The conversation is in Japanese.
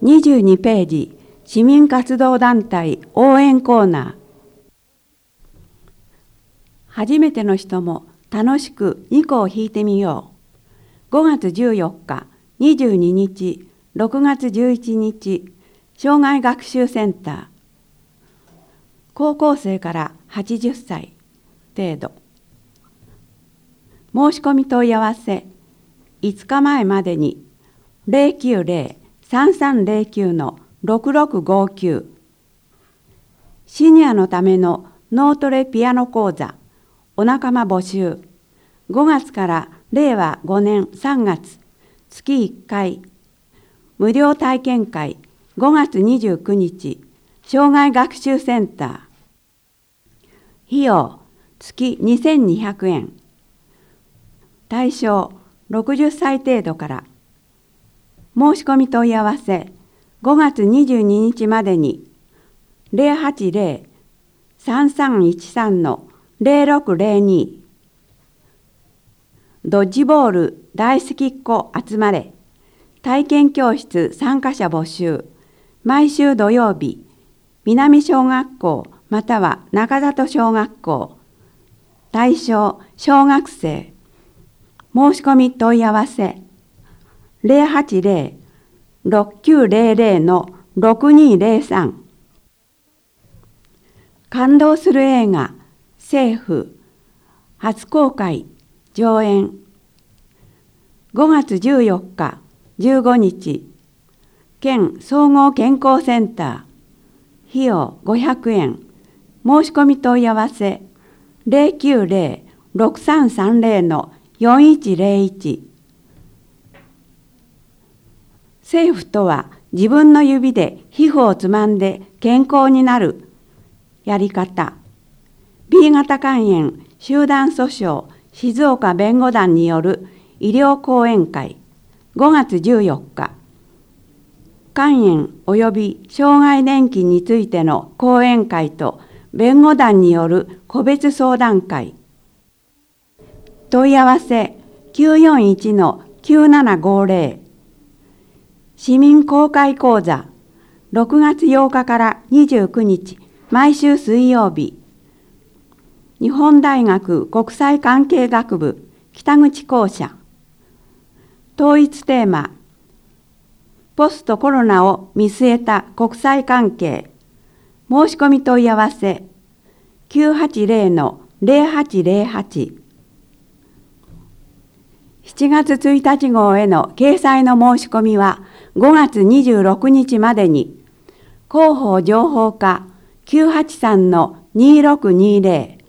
22ページ、市民活動団体応援コーナー。初めての人も楽しく2個を弾いてみよう。5月14日、22日、6月11日、障害学習センター。高校生から80歳程度。申し込み問い合わせ、5日前までに 090-3309-6659 シニアのための脳トレピアノ講座お仲間募集。5月から令和5年3月月1回無料体験会5月29日障害学習センター。費用月2200円。対象60歳程度から。申し込み問い合わせ5月22日までに 080-3313-0602 ドッジボール大好きっ子集まれ体験教室参加者募集。毎週土曜日南小学校または中里小学校。対象小学生。申し込み問い合わせ 080-6900-6203 感動する映画政府初公開上演。5月14日15日県総合健康センター。費用500円。申し込み問い合わせ 090-6330-4101。セーフとは自分の指で皮膚をつまんで健康になるやり方。B 型肝炎集団訴訟静岡弁護団による医療講演会5月14日。肝炎及び障害年金についての講演会と弁護団による個別相談会。問い合わせ 941-9750。市民公開講座6月8日から29日毎週水曜日。日本大学国際関係学部北口校舎。統一テーマポストコロナを見据えた国際関係。申し込み問い合わせ 980-0808。7月1日号への掲載の申し込みは5月26日までに。広報情報課 983-2620